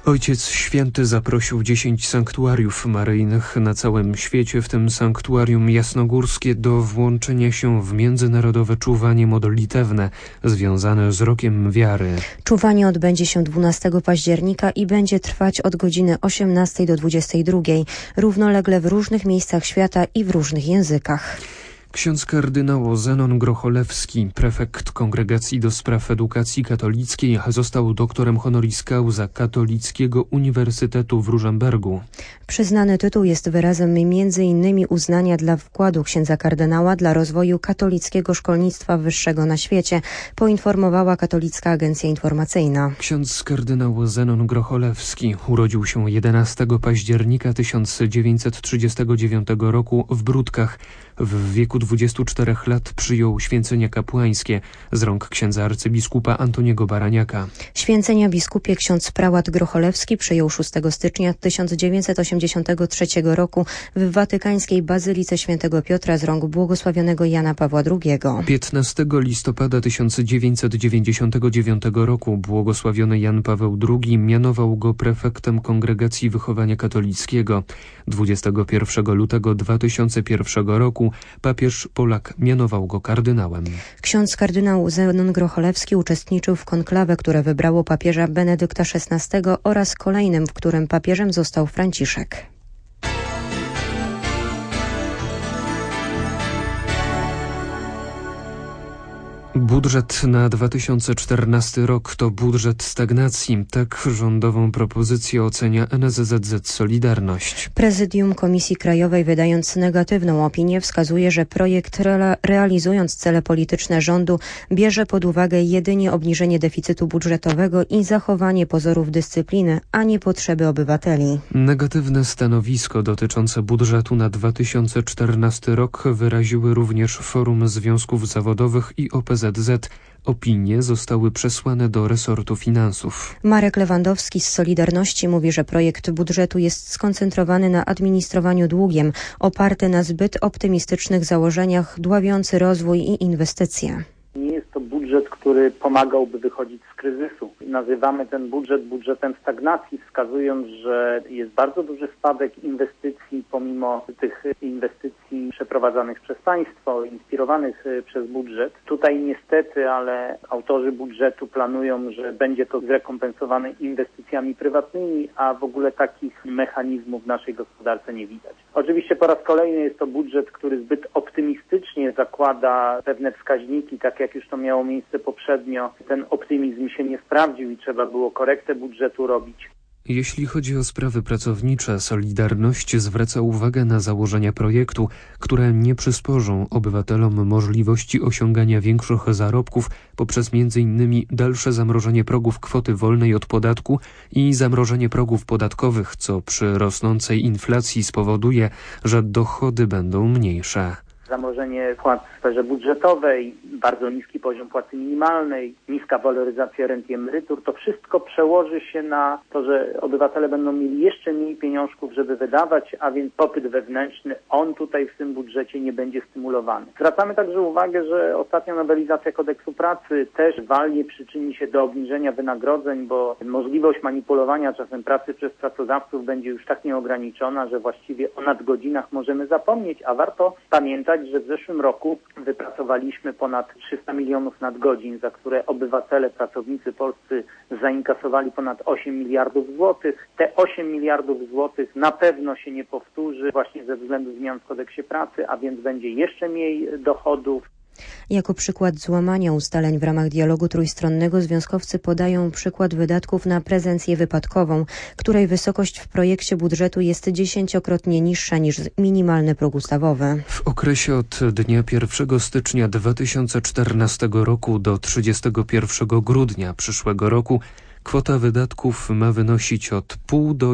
Ojciec Święty zaprosił 10 sanktuariów maryjnych na całym świecie, w tym sanktuarium jasnogórskie, do włączenia się w międzynarodowe czuwanie modlitewne związane z Rokiem Wiary. Czuwanie odbędzie się 12 października i będzie trwać od godziny 18 do 22, równolegle w różnych miejscach świata i w różnych językach. Ksiądz kardynał Zenon Grocholewski, prefekt Kongregacji do Spraw Edukacji Katolickiej, został doktorem honoris causa Katolickiego Uniwersytetu w Rużombergu. Przyznany tytuł jest wyrazem m.in. uznania dla wkładu księdza kardynała dla rozwoju katolickiego szkolnictwa wyższego na świecie, poinformowała Katolicka Agencja Informacyjna. Ksiądz kardynał Zenon Grocholewski urodził się 11 października 1939 roku w Bródkach. W wieku 24 lat przyjął święcenia kapłańskie z rąk księdza arcybiskupa Antoniego Baraniaka. Święcenia biskupie ksiądz prałat Grocholewski przyjął 6 stycznia 1983 roku w watykańskiej Bazylice Świętego Piotra z rąk błogosławionego Jana Pawła II. 15 listopada 1999 roku błogosławiony Jan Paweł II mianował go prefektem Kongregacji Wychowania Katolickiego. 21 lutego 2001 roku papież Polak mianował go kardynałem. Ksiądz kardynał Zenon Grocholewski uczestniczył w konklawę, które wybrało papieża Benedykta XVI oraz kolejnym, w którym papieżem został Franciszek. Budżet na 2014 rok to budżet stagnacji. Tak rządową propozycję ocenia NSZZ Solidarność. Prezydium Komisji Krajowej, wydając negatywną opinię, wskazuje, że projekt realizując cele polityczne rządu bierze pod uwagę jedynie obniżenie deficytu budżetowego i zachowanie pozorów dyscypliny, a nie potrzeby obywateli. Negatywne stanowisko dotyczące budżetu na 2014 rok wyraziły również Forum Związków Zawodowych i OPZZ. Opinie zostały przesłane do resortu finansów. Marek Lewandowski z Solidarności mówi, że projekt budżetu jest skoncentrowany na administrowaniu długiem, oparty na zbyt optymistycznych założeniach, dławiący rozwój i inwestycje. Nie jest to budżet, który pomagałby wychodzić z kryzysu. Nazywamy ten budżet budżetem stagnacji, wskazując, że jest bardzo duży spadek inwestycji, pomimo tych inwestycji przeprowadzanych przez państwo, inspirowanych przez budżet. Tutaj niestety, ale autorzy budżetu planują, że będzie to zrekompensowane inwestycjami prywatnymi, a w ogóle takich mechanizmów w naszej gospodarce nie widać. Oczywiście po raz kolejny jest to budżet, który zbyt optymistycznie zakłada pewne wskaźniki, tak jak już to miało miejsce poprzednio. Ten optymizm się nie sprawdził i trzeba było korektę budżetu robić. Jeśli chodzi o sprawy pracownicze, Solidarność zwraca uwagę na założenia projektu, które nie przysporzą obywatelom możliwości osiągania większych zarobków poprzez m.in. dalsze zamrożenie progów kwoty wolnej od podatku i zamrożenie progów podatkowych, co przy rosnącej inflacji spowoduje, że dochody będą mniejsze. Zamrożenie płac w sferze budżetowej, bardzo niski poziom płacy minimalnej, niska waloryzacja rent i emerytur, to wszystko przełoży się na to, że obywatele będą mieli jeszcze mniej pieniążków, żeby wydawać, a więc popyt wewnętrzny, on tutaj w tym budżecie nie będzie stymulowany. Zwracamy także uwagę, że ostatnia nowelizacja kodeksu pracy też walnie przyczyni się do obniżenia wynagrodzeń, bo możliwość manipulowania czasem pracy przez pracodawców będzie już tak nieograniczona, że właściwie o nadgodzinach możemy zapomnieć, a warto pamiętać, że w zeszłym roku wypracowaliśmy ponad 300 milionów nadgodzin, za które obywatele, pracownicy polscy zainkasowali ponad 8 miliardów złotych. Te 8 miliardów złotych na pewno się nie powtórzy właśnie ze względu zmian w kodeksie pracy, a więc będzie jeszcze mniej dochodów. Jako przykład złamania ustaleń w ramach dialogu trójstronnego związkowcy podają przykład wydatków na prezencję wypadkową, której wysokość w projekcie budżetu jest 10-krotnie niższa niż minimalny próg ustawowy. W okresie od dnia 1 stycznia 2014 roku do 31 grudnia przyszłego roku kwota wydatków ma wynosić od 0,5 do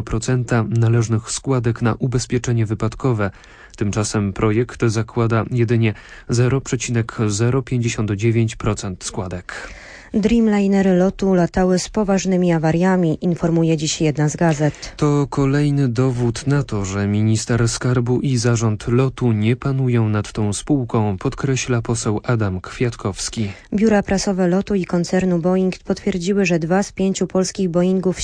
1% należnych składek na ubezpieczenie wypadkowe. Tymczasem projekt zakłada jedynie 0,059% składek. Dreamlinery LOT-u latały z poważnymi awariami, informuje dziś jedna z gazet. To kolejny dowód na to, że minister skarbu i zarząd LOT-u nie panują nad tą spółką, podkreśla poseł Adam Kwiatkowski. Biura prasowe LOT-u i koncernu Boeing potwierdziły, że 2 z 5 polskich Boeingów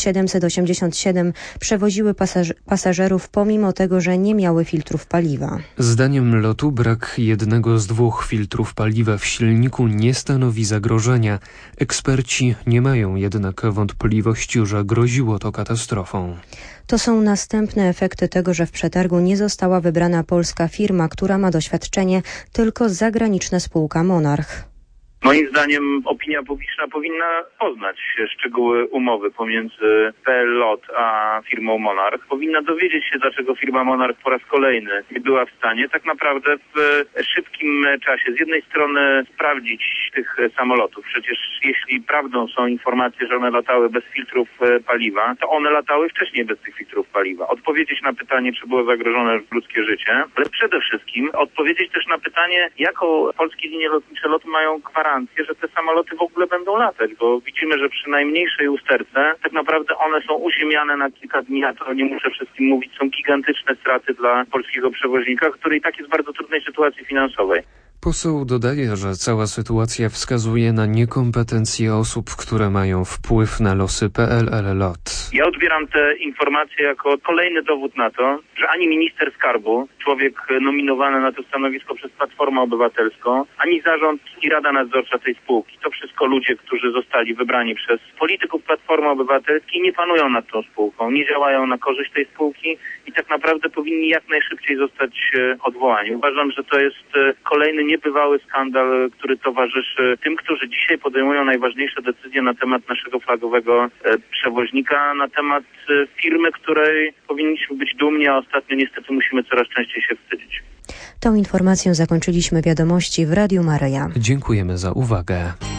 787 przewoziły pasażerów pomimo tego, że nie miały filtrów paliwa. Zdaniem LOT-u brak jednego z 2 filtrów paliwa w silniku nie stanowi zagrożenia. Eksperci nie mają jednak wątpliwości, że groziło to katastrofą. To są następne efekty tego, że w przetargu nie została wybrana polska firma, która ma doświadczenie, tylko zagraniczna spółka Monarch. Moim zdaniem opinia publiczna powinna poznać szczegóły umowy pomiędzy PL LOT a firmą Monarch. Powinna dowiedzieć się, dlaczego firma Monarch po raz kolejny nie była w stanie tak naprawdę w szybkim czasie z jednej strony sprawdzić tych samolotów. Przecież jeśli prawdą są informacje, że one latały bez filtrów paliwa, to one latały wcześniej bez tych filtrów paliwa. Odpowiedzieć na pytanie, czy było zagrożone ludzkie życie, ale przede wszystkim odpowiedzieć też na pytanie, jaką polskie linie lotnicze LOT mają gwarancję, że te samoloty w ogóle będą latać, bo widzimy, że przy najmniejszej usterce tak naprawdę one są uziemiane na kilka dni, a to nie muszę wszystkim mówić, są gigantyczne straty dla polskiego przewoźnika, który i tak jest w bardzo trudnej sytuacji finansowej. Poseł dodaje, że cała sytuacja wskazuje na niekompetencje osób, które mają wpływ na losy PLL LOT. Ja odbieram te informacje jako kolejny dowód na to, że ani minister skarbu, człowiek nominowany na to stanowisko przez Platformę Obywatelską, ani zarząd i Rada Nadzorcza tej spółki, to wszystko ludzie, którzy zostali wybrani przez polityków Platformy Obywatelskiej, nie panują nad tą spółką, nie działają na korzyść tej spółki i tak naprawdę powinni jak najszybciej zostać odwołani. Uważam, że to jest kolejny niebywały skandal, który towarzyszy tym, którzy dzisiaj podejmują najważniejsze decyzje na temat naszego flagowego przewoźnika, na temat firmy, której powinniśmy być dumni, a ostatnio niestety musimy coraz częściej się wstydzić. Tą informacją zakończyliśmy wiadomości w Radiu Maryja. Dziękujemy za uwagę.